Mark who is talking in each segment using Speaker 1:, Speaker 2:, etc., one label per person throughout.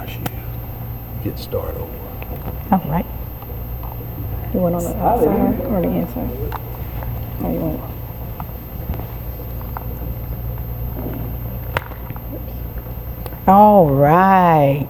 Speaker 1: Now she get started over.
Speaker 2: All right. You want on the outside or the inside? Or you want? All right.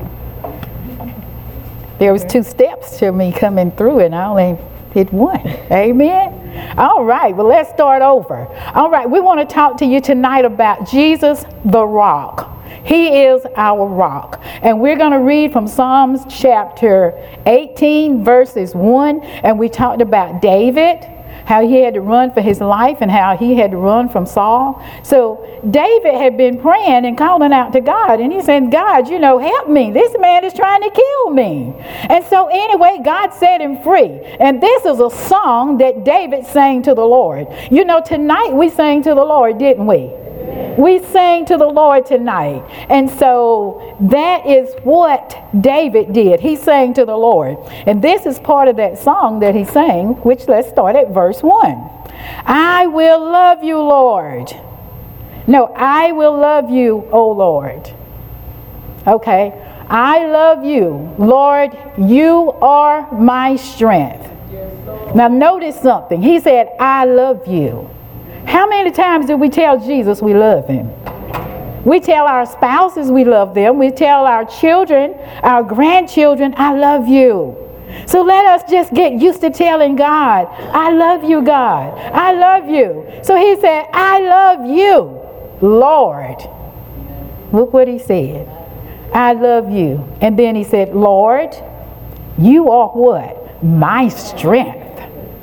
Speaker 2: There was 2 steps to me coming through, and I only hit 1. Amen. All right. Well, let's start over. All right. We want to talk to you tonight about Jesus, the rock. He is our rock. And we're going to read from Psalms chapter 18, verses 1. And we talked about David, how he had to run for his life and how he had to run from Saul. So David had been praying and calling out to God. And he said, God, help me. This man is trying to kill me. And so anyway, God set him free. And this is a song that David sang to the Lord. Tonight we sang to the Lord, didn't we? We sang to the Lord tonight. And so that is what David did. He sang to the Lord. And this is part of that song that he sang, which let's start at verse 1. I will love you, Lord. No, I will love you, O Lord. Okay. I love you, Lord. You are my strength. Now notice something. He said, I love you. How many times do we tell Jesus we love him? We tell our spouses we love them. We tell our children, our grandchildren, I love you. So let us just get used to telling God, I love you, God. I love you. So he said, I love you, Lord. Look what he said. I love you. And then he said, Lord, you are what? My strength.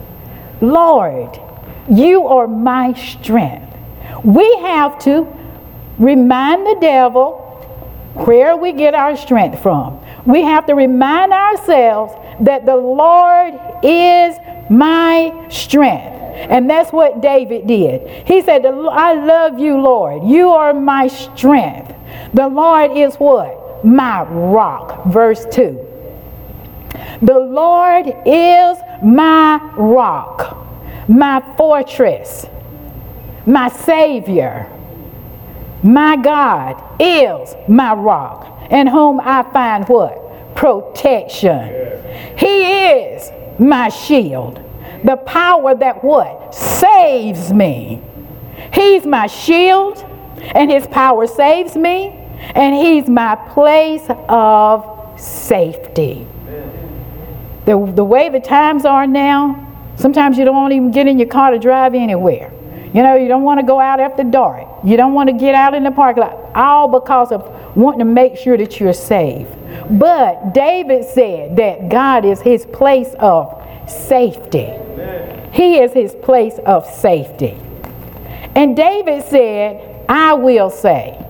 Speaker 2: Lord, you are my strength. We have to remind the devil where we get our strength from. We have to remind ourselves that the Lord is my strength. And that's what David did. He said, I love you, Lord. You are my strength. The Lord is what? My rock. Verse 2. The Lord is my rock, my fortress, my Savior. My God is my rock, in whom I find what? Protection. He is my shield, the power that what? Saves me. He's my shield, and his power saves me, and he's my place of safety. The way the times are now, sometimes you don't want to even get in your car to drive anywhere. You don't want to go out after dark. You don't want to get out in the parking lot. All because of wanting to make sure that you're safe. But David said that God is his place of safety. He is his place of safety. And David said, I will say.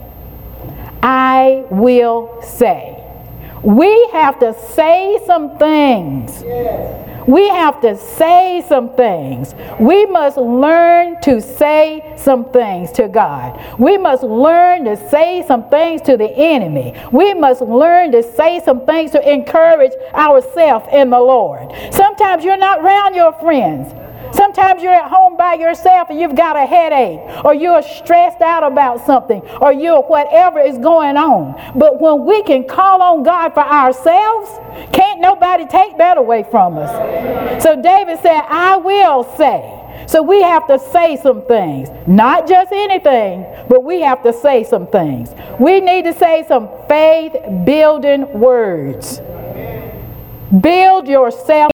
Speaker 2: I will say. We have to say some things. We have to say some things. We must learn to say some things to God. We must learn to say some things to the enemy. We must learn to say some things to encourage ourselves in the Lord. Sometimes you're not around your friends. Sometimes you're at home by yourself and you've got a headache, or you're stressed out about something, or you're whatever is going on. But when we can call on God for ourselves, can't nobody take that away from us. So David said, I will say. So we have to say some things. Not just anything, but we have to say some things. We need to say some faith-building words. Build yourself.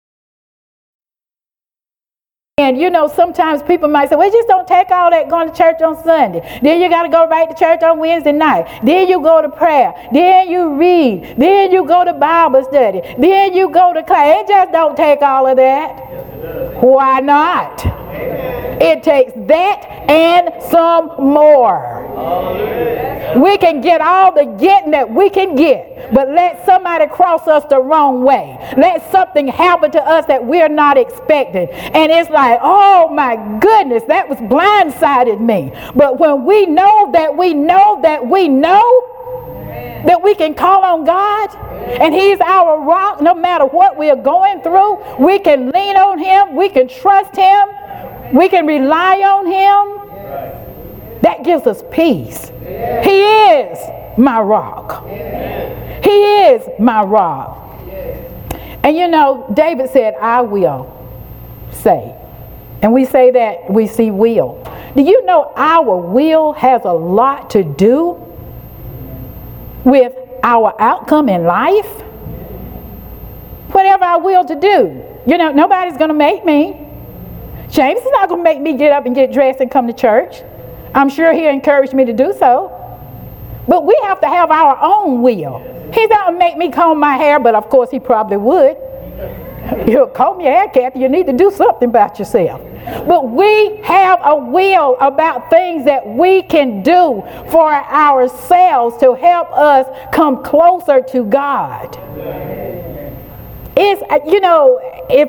Speaker 2: And sometimes people might say, well, just don't take all that going to church on Sunday. Then you got to go right to church on Wednesday night. Then you go to prayer. Then you read. Then you go to Bible study. Then you go to class. It just don't take all of that. Yes, why not? Amen. It takes that and some more. Hallelujah. We can get all the getting that we can get, but let somebody cross us the wrong way. Let something happen to us that we're not expecting. And it's like, oh my goodness, that was blindsided me. But when we know that we know that we know that we can call on God, and he's our rock no matter what we are going through, we can lean on him, we can trust him, we can rely on him. That gives us peace. He is my rock. He is my rock. And you know, David said, I will say. And we say that, we see will. Do you know our will has a lot to do with our outcome in life? Whatever I will to do. You know, nobody's going to make me. James is not going to make me get up and get dressed and come to church. I'm sure he'll encourage me to do so. But we have to have our own will. He's not going to make me comb my hair, but of course he probably would. You'll comb your hair, Kathy. You need to do something about yourself. But we have a will about things that we can do for ourselves to help us come closer to God. It's, you know, if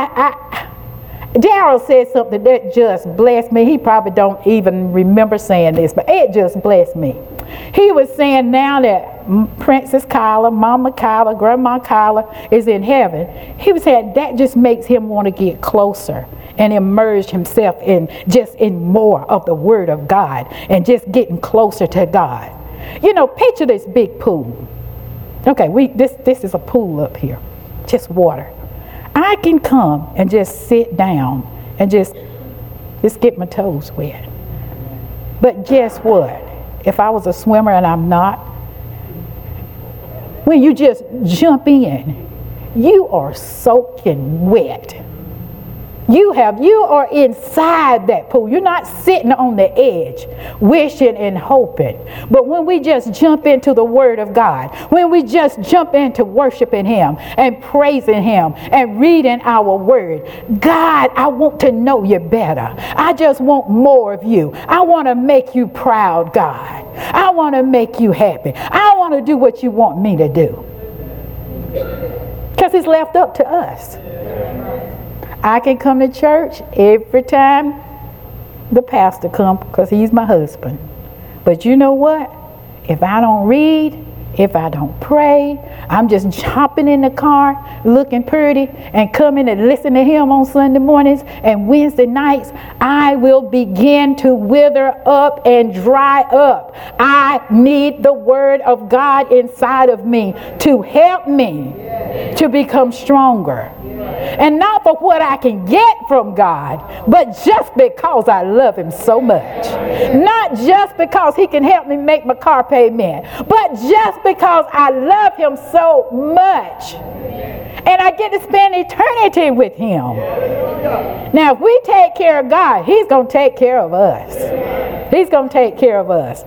Speaker 2: Darryl said something that just blessed me. He probably don't even remember saying this, but it just blessed me. He was saying now that Princess Kyla, Mama Kyla, Grandma Kyla is in heaven. He was saying that just makes him want to get closer and immerse himself in more of the Word of God and just getting closer to God. You know, picture this big pool. Okay, this is a pool up here, just water. I can come and just sit down and just get my toes wet. But guess what? If I was a swimmer and I'm not, when you just jump in, you are soaking wet. You are inside that pool. You're not sitting on the edge, wishing and hoping. But when we just jump into the Word of God, when we just jump into worshiping Him and praising Him and reading our Word, God, I want to know you better. I just want more of you. I want to make you proud, God. I want to make you happy. I want to do what you want me to do. Because it's left up to us. I can come to church every time the pastor comes because he's my husband. But you know what? If I don't read, if I don't pray, I'm just hopping in the car looking pretty and coming and listening to him on Sunday mornings and Wednesday nights, I will begin to wither up and dry up. I need the Word of God inside of me to help me to become stronger. And not for what I can get from God, but just because I love Him so much. Not just because He can help me make my car payment, but just because I love Him so much. And I get to spend eternity with Him. Now, if we take care of God, He's going to take care of us. He's going to take care of us.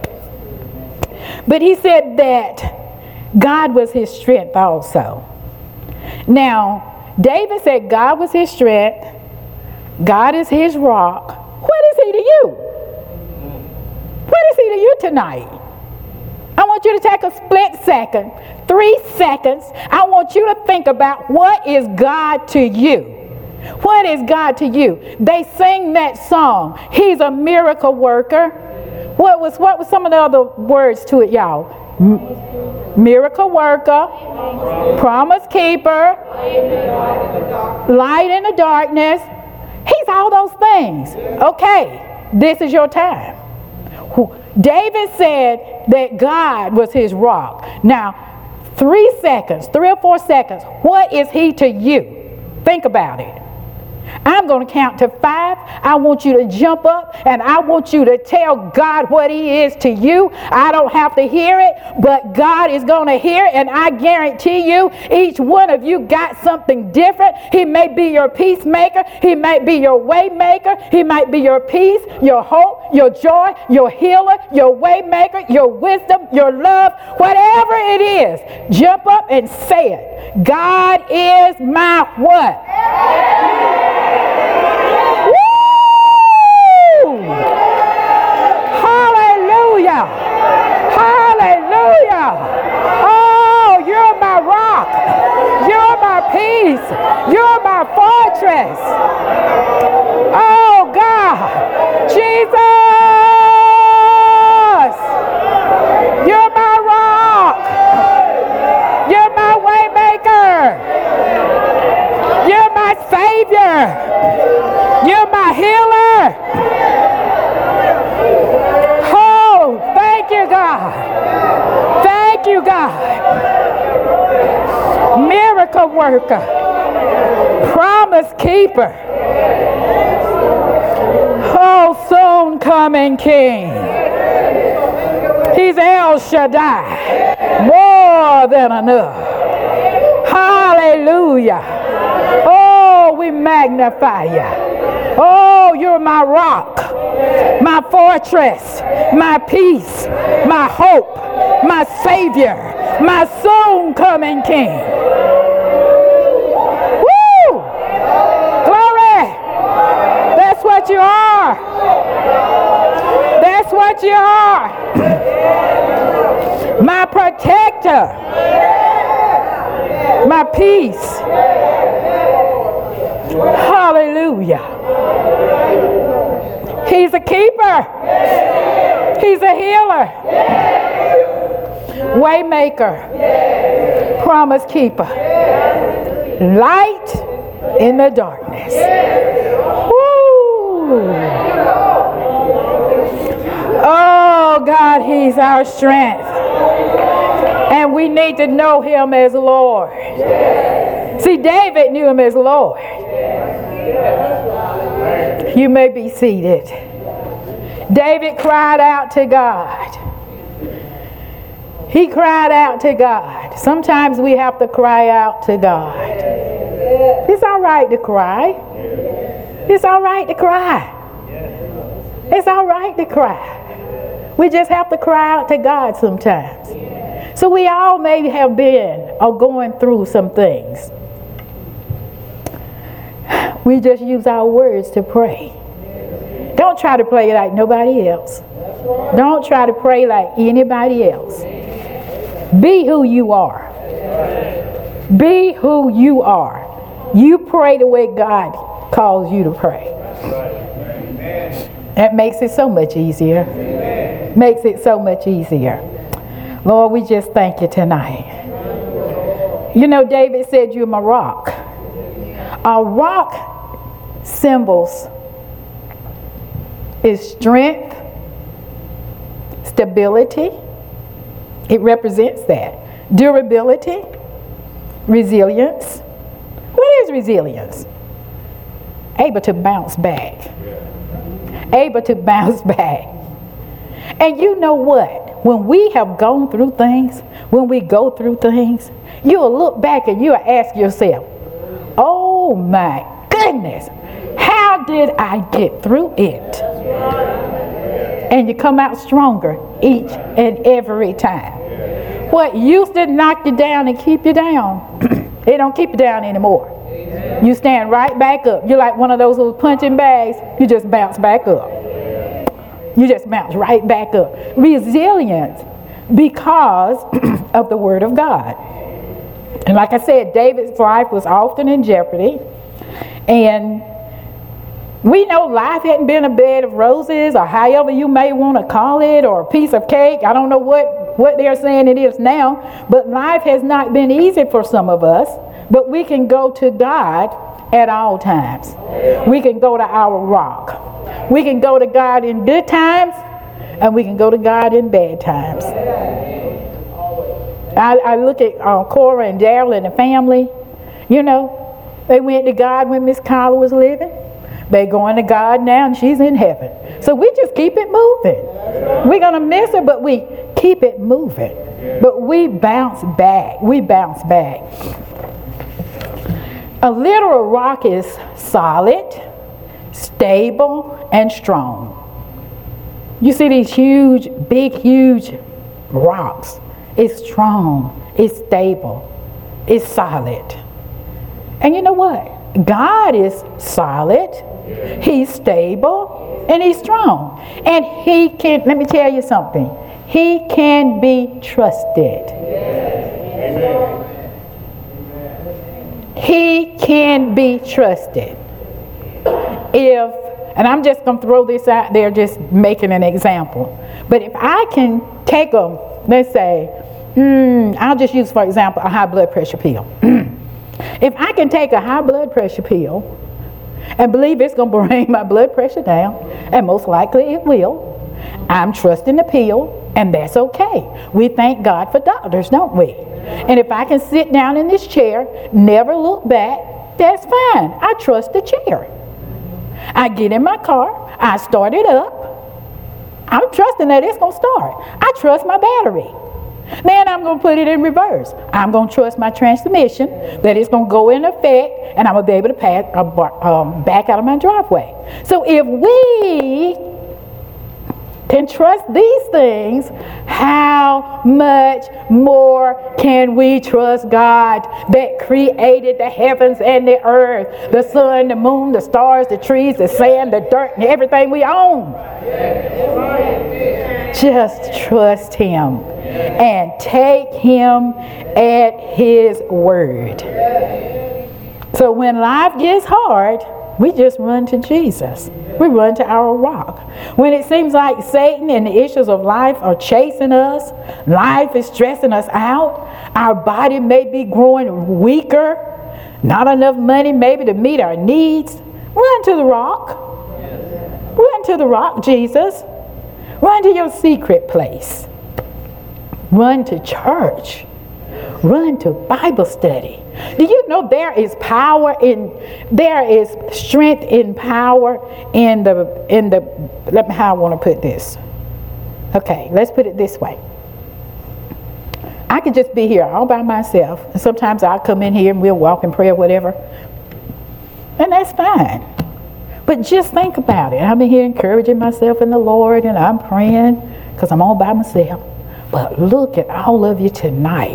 Speaker 2: But He said that God was His strength also. Now, David said God was his strength. God is his rock. What is He to you? What is He to you tonight? I want you to take a split second, 3 seconds. I want you to think about what is God to you. What is God to you? They sing that song, He's a miracle worker. What was some of the other words to it, y'all? Miracle worker, promise keeper, light in the darkness. He's all those things. Okay, this is your time. David said that God was his rock. Now, 3 or 4 seconds, what is He to you? Think about it. I'm going to count to 5. I want you to jump up and I want you to tell God what He is to you. I don't have to hear it, but God is going to hear it, and I guarantee you, each one of you got something different. He may be your peacemaker. He might be your way maker. He might be your peace, your hope, your joy, your healer, your way maker, your wisdom, your love, whatever it is. Jump up and say it. God is my what? Hallelujah. Hallelujah. Oh, you're my rock. You're my peace. You're my fortress. Oh, God. Jesus. You're my rock. You're my way maker. You're my Savior. miracle worker, promise keeper, oh, soon coming King. He's El Shaddai, more than enough. Hallelujah. Oh, we magnify you. Oh, you're my rock, my fortress, my peace, my hope, my Savior, my soon coming King. Woo! Glory! That's what you are. That's what you are. My protector, my peace. Hallelujah. He's a keeper. He's a healer. Waymaker. Promise keeper. Light in the darkness. Woo. Oh God, He's our strength. And we need to know Him as Lord. See, David knew Him as Lord. You may be seated. David cried out to God. He cried out to God. Sometimes we have to cry out to God. It's all right to cry. It's all right to cry. It's all right to cry. We just have to cry out to God sometimes. So we all may have been or going through some things. We just use our words to pray. Don't try to pray like nobody else. Don't try to pray like anybody else. Be who you are. Be who you are. You pray the way God calls you to pray. That makes it so much easier. Makes it so much easier. Lord, we just thank you tonight. You know, David said, you're my rock. A rock symbols is strength, stability. It represents that. Durability, resilience. What is resilience? Able to bounce back. Able to bounce back. And you know what? When we have gone through things, when we go through things, you'll look back and you'll ask yourself, oh my goodness, how did I get through it? And you come out stronger each and every time. What used to knock you down and keep you down, it don't keep you down anymore. You stand right back up. You're like one of those little punching bags. You just bounce back up. You just bounce right back up. Resilience because of the Word of God. And like I said, David's life was often in jeopardy. And we know life hadn't been a bed of roses, or however you may want to call it, or a piece of cake. I don't know what they're saying it is now. But life has not been easy for some of us. But we can go to God at all times. We can go to our rock. We can go to God in good times, and we can go to God in bad times. I look at Cora and Daryl and the family. You know, they went to God when Miss Carla was living. They're going to God now, and she's in heaven. So we just keep it moving. We're going to miss her, but we keep it moving. But we bounce back. We bounce back. A literal rock is solid, stable, and strong. You see these huge, big, huge rocks. It's strong, it's stable, it's solid. And you know what? God is solid, He's stable, and He's strong. And He can, let me tell you something, He can be trusted. Amen. He can be trusted. And I'm just going to throw this out there, just making an example. But if I can take let's say, I'll just use, for example, a high blood pressure pill. If I can take a high blood pressure pill and believe it's going to bring my blood pressure down, and most likely it will, I'm trusting the pill. And that's okay. We thank God for doctors, don't we? And if I can sit down in this chair, never look back, that's fine. I trust the chair. I get in my car, I start it up. I'm trusting that it's going to start. I trust my battery. Then I'm going to put it in reverse. I'm going to trust my transmission that it's going to go in effect and I'm going to be able to back out of my driveway. So if we can trust these things, how much more can we trust God that created the heavens and the earth, the sun, the moon, the stars, the trees, the sand, the dirt, and everything we own? Just trust Him and take Him at His word. So when life gets hard, we just run to Jesus. We run to our rock. When it seems like Satan and the issues of life are chasing us, life is stressing us out, our body may be growing weaker, not enough money maybe to meet our needs, run to the rock. Run to the rock, Jesus. Run to your secret place. Run to church. Run to Bible study. Do you know there is strength in power in the how I want to put this. Okay, let's put it this way. I could just be here all by myself. And sometimes I'll come in here and we'll walk in prayer, whatever. And that's fine. But just think about it. I'm in here encouraging myself in the Lord and I'm praying because I'm all by myself. But look at all of you tonight.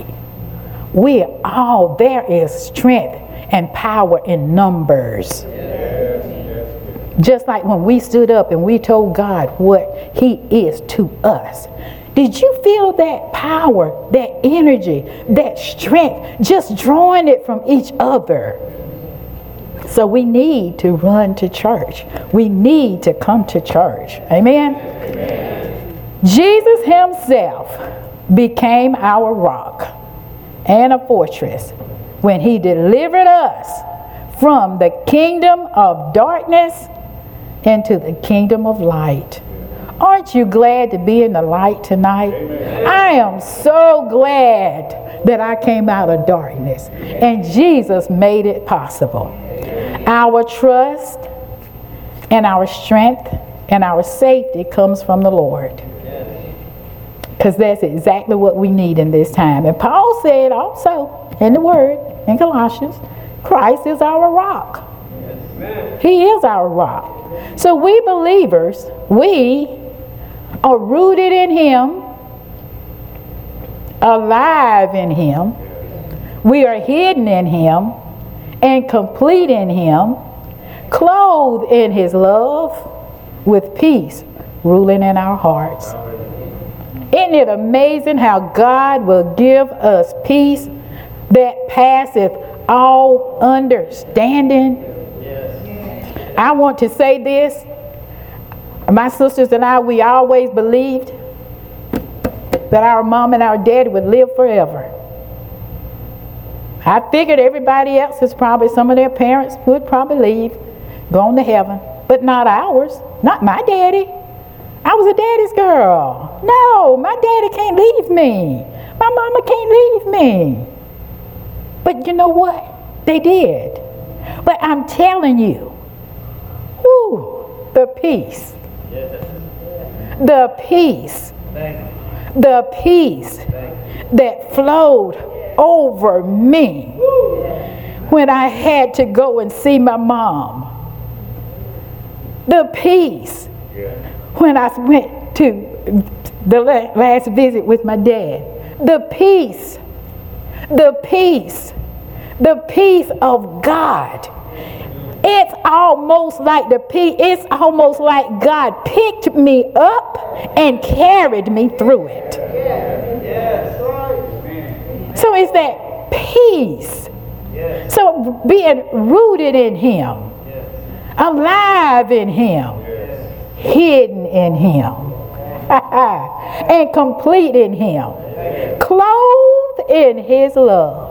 Speaker 2: There is strength and power in numbers. Just like when we stood up and we told God what He is to us. Did you feel that power, that energy, that strength, just drawing it from each other? So we need to run to church. We need to come to church. Amen? Amen. Jesus Himself became our rock and a fortress when He delivered us from the kingdom of darkness into the kingdom of light. Aren't you glad to be in the light tonight? Amen. I am so glad that I came out of darkness and Jesus made it possible. Our trust and our strength and our safety comes from the Lord. Because that's exactly what we need in this time. And Paul said also in the Word, in Colossians, Christ is our rock. Yes. He is our rock. So we believers, we are rooted in Him, alive in Him. We are hidden in Him and complete in Him, clothed in His love with peace ruling in our hearts. Isn't it amazing how God will give us peace that passeth all understanding? Yes. I want to say this. My sisters and I, we always believed that our mom and our daddy would live forever. I figured everybody else is probably, some of their parents would probably leave, go on to heaven, but not ours, not my daddy. I was a daddy's girl. No, my daddy can't leave me. My mama can't leave me. But you know what? They did. But I'm telling you, the peace. The peace. The peace that flowed over me when I had to go and see my mom. The peace. When I went to the last visit with my dad, the peace of God. It's almost like God picked me up and carried me through it. So it's that peace. So being rooted in Him, alive in Him, hidden in Him, and complete in Him, clothed in His love,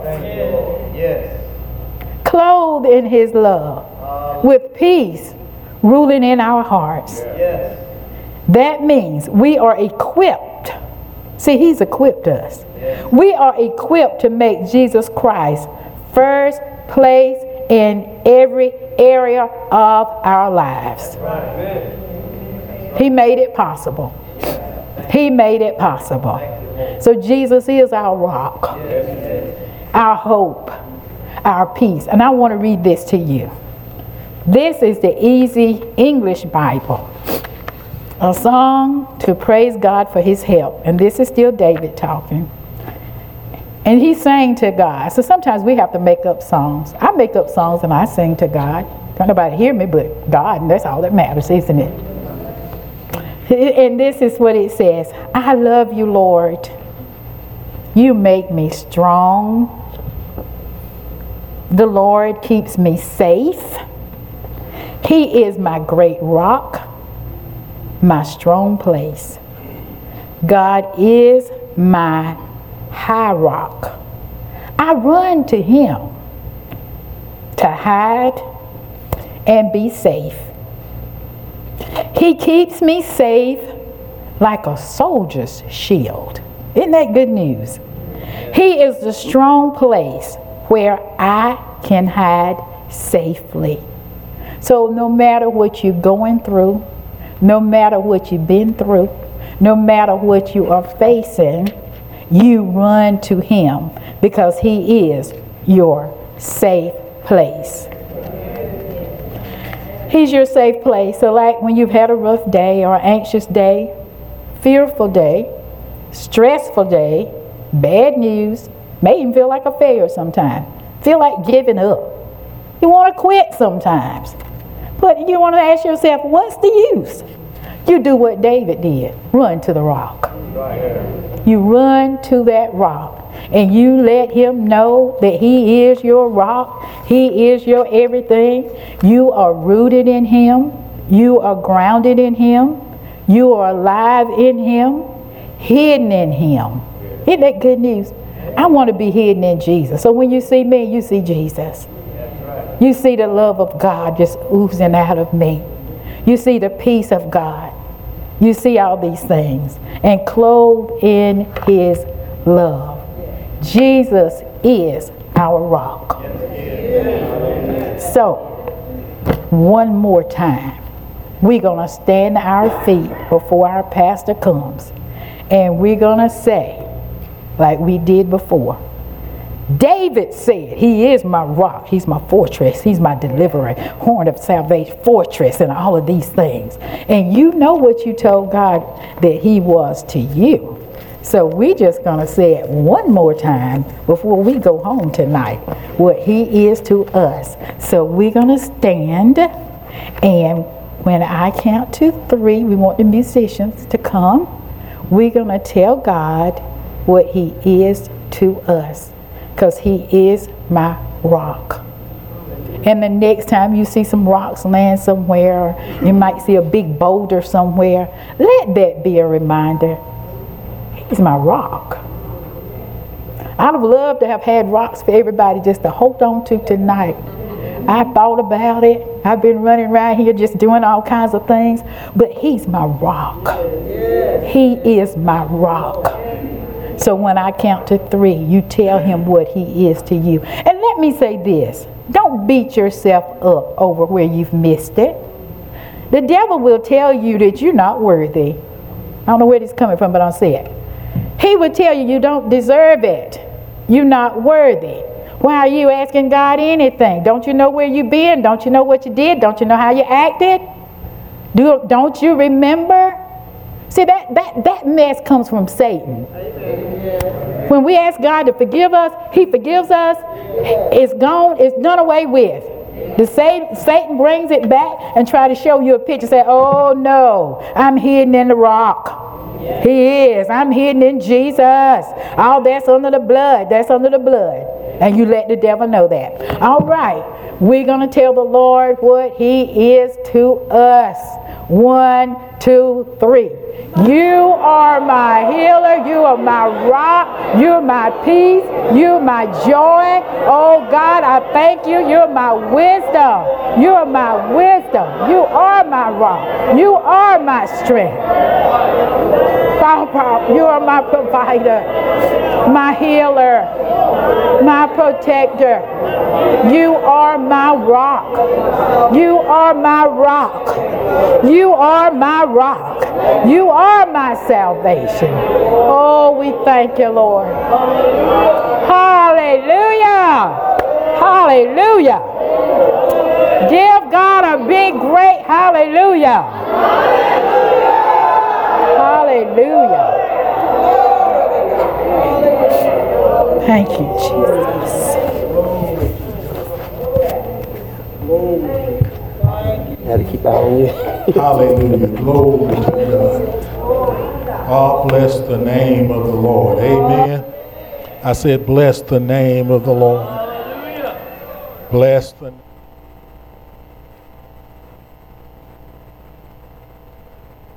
Speaker 2: clothed in His love, with peace ruling in our hearts. That means we are equipped See, he's equipped us. We are equipped to make Jesus Christ first place in every area of our lives. He made it possible. He made it possible. So Jesus is our rock, our hope, our peace. And I want to read this to you. This is the Easy English Bible. A song to praise God for his help. And this is still David talking. And he sang to God. So sometimes we have to make up songs. I make up songs and I sing to God. Don't nobody hear me but God, and that's all that matters, isn't it? And this is what it says. I love you, Lord. You make me strong. The Lord keeps me safe. He is my great rock, my strong place. God is my high rock. I run to him to hide and be safe. He keeps me safe like a soldier's shield. Isn't that good news? He is the strong place where I can hide safely. So no matter what you're going through, no matter what you've been through, no matter what you are facing, you run to him because he is your safe place. He's your safe place. So like when you've had a rough day or anxious day, fearful day, stressful day, bad news, may even feel like a failure sometimes. Feel like giving up. You want to quit sometimes. But you want to ask yourself, what's the use? You do what David did. Run to the rock. You run to that rock. And you let him know that he is your rock. He is your everything. You are rooted in him. You are grounded in him. You are alive in him. Hidden in him. Isn't that good news? I want to be hidden in Jesus. So when you see me, you see Jesus. You see the love of God just oozing out of me. You see the peace of God. You see all these things. And clothed in his love. Jesus is our rock. So, one more time, we're going to stand to our feet before our pastor comes. And we're going to say, like we did before, David said, he is my rock, he's my fortress, he's my deliverer, horn of salvation, fortress, and all of these things. And you know what you told God that he was to you. So we just going to say it one more time before we go home tonight, what he is to us. So we're going to stand, and when I count to 3, we want the musicians to come. We're going to tell God what he is to us, because he is my rock. And the next time you see some rocks land somewhere, you might see a big boulder somewhere, let that be a reminder. He's my rock. I'd have loved to have had rocks for everybody just to hold on to tonight. I thought about it. I've been running around here just doing all kinds of things. But he's my rock. He is my rock. So when I count to 3, you tell him what he is to you. And let me say this. Don't beat yourself up over where you've missed it. The devil will tell you that you're not worthy. I don't know where this is coming from, but I'll say it. He would tell you you don't deserve it. You're not worthy. Why are you asking God anything? Don't you know where you've been? Don't you know what you did? Don't you know how you acted? Don't you remember? See, that mess comes from Satan. When we ask God to forgive us, he forgives us. It's gone. It's done away with. Satan brings it back and try to show you a picture. Say, oh no, I'm hidden in the rock. He is. I'm hidden in Jesus. All that's under the blood. That's under the blood. And you let the devil know that. All right. We're going to tell the Lord what he is to us. 1, 2, 3. You are my healer. You are my rock. You're my peace. You're my joy. Oh God, I thank you. You're my wisdom. You are my wisdom. You are my rock. You are my strength. Papa, you are my provider, my healer, my protector. You are my rock. You are my rock. You are my rock. You are my salvation. Oh, we thank you, Lord. Hallelujah. Hallelujah. Give God a big, great hallelujah. Hallelujah. Thank you, Jesus.
Speaker 1: Had to keep out on you.
Speaker 3: Hallelujah. Glory to God. Oh, bless the name of the Lord. Amen. I said, bless the name of the Lord. Bless the